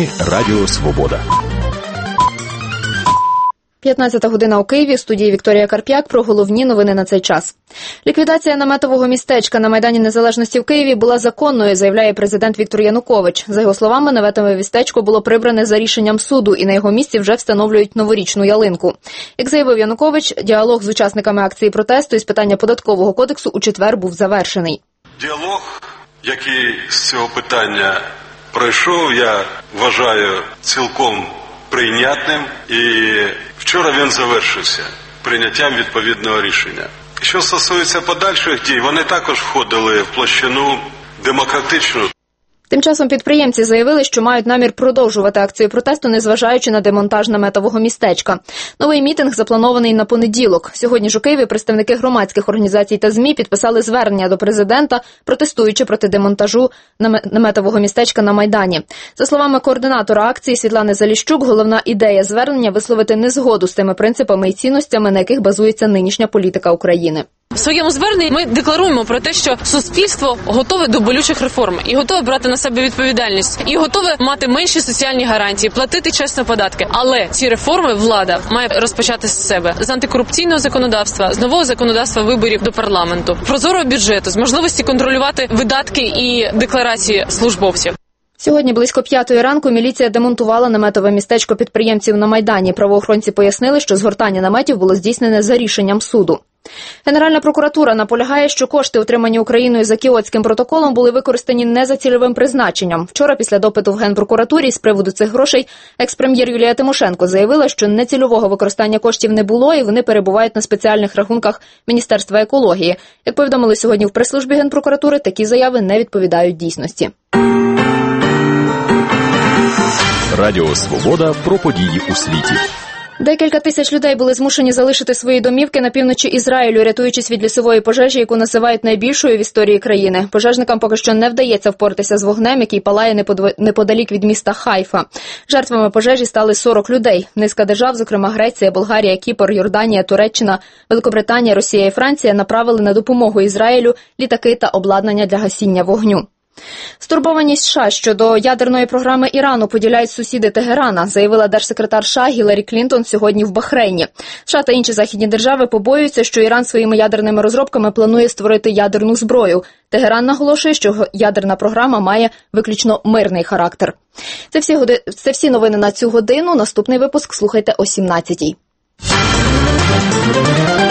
ефірі Радіо Свобода. 15 година у Києві, в студії Вікторія Карп'як про головні новини на цей час. Ліквідація наметового містечка на Майдані Незалежності в Києві була законною, заявляє президент Віктор Янукович. За його словами, наметове містечко було прибране за рішенням суду, і на його місці вже встановлюють новорічну ялинку. Як заявив Янукович, діалог з учасниками акції протесту із питання податкового кодексу у четвер був завершений. Діалог, який з цього питання пройшов, я вважаю цілком прийнятним, і вчора він завершився прийняттям відповідного рішення. Що стосується подальших дій, вони також входили в площину демократичну. Тим часом підприємці заявили, що мають намір продовжувати акцію протесту, незважаючи на демонтаж наметового містечка. Новий мітинг запланований на понеділок. Сьогодні ж у Києві представники громадських організацій та ЗМІ підписали звернення до президента, протестуючи проти демонтажу наметового містечка на Майдані. За словами координатора акції Світлани Заліщук, головна ідея звернення – висловити незгоду з тими принципами і цінностями, на яких базується нинішня політика України. В своєму зверненні ми декларуємо про те, що суспільство готове до болючих реформ і готове брати на себе відповідальність, і готове мати менші соціальні гарантії, платити чесно податки. Але ці реформи влада має розпочати з себе, з антикорупційного законодавства, з нового законодавства виборів до парламенту, прозорого бюджету, з можливості контролювати видатки і декларації службовців. Сьогодні близько 5-ї ранку міліція демонтувала наметове містечко підприємців на Майдані. Правоохоронці пояснили, що згортання наметів було здійснене за рішенням суду. Генеральна прокуратура наполягає, що кошти, отримані Україною за Кіотським протоколом, були використані не за цільовим призначенням. Вчора після допиту в Генпрокуратурі з приводу цих грошей екс-прем'єр Юлія Тимошенко заявила, що нецільового використання коштів не було і вони перебувають на спеціальних рахунках Міністерства екології. Як повідомили сьогодні в прес-службі Генпрокуратури, такі заяви не відповідають дійсності. Радіо Свобода про події у світі. Декілька тисяч людей були змушені залишити свої домівки на півночі Ізраїлю, рятуючись від лісової пожежі, яку називають найбільшою в історії країни. Пожежникам поки що не вдається впоратися з вогнем, який палає неподалік від міста Хайфа. Жертвами пожежі стали 40 людей. Низка держав, зокрема Греція, Болгарія, Кіпр, Йорданія, Туреччина, Великобританія, Росія і Франція, направили на допомогу Ізраїлю літаки та обладнання для гасіння вогню. Стурбованість США щодо ядерної програми Ірану поділяють сусіди Тегерана, заявила держсекретар США Гіларі Клінтон сьогодні в Бахрейні. США та інші західні держави побоюються, що Іран своїми ядерними розробками планує створити ядерну зброю. Тегеран наголошує, що ядерна програма має виключно мирний характер. Це всі новини на цю годину. Наступний випуск слухайте о 17-й.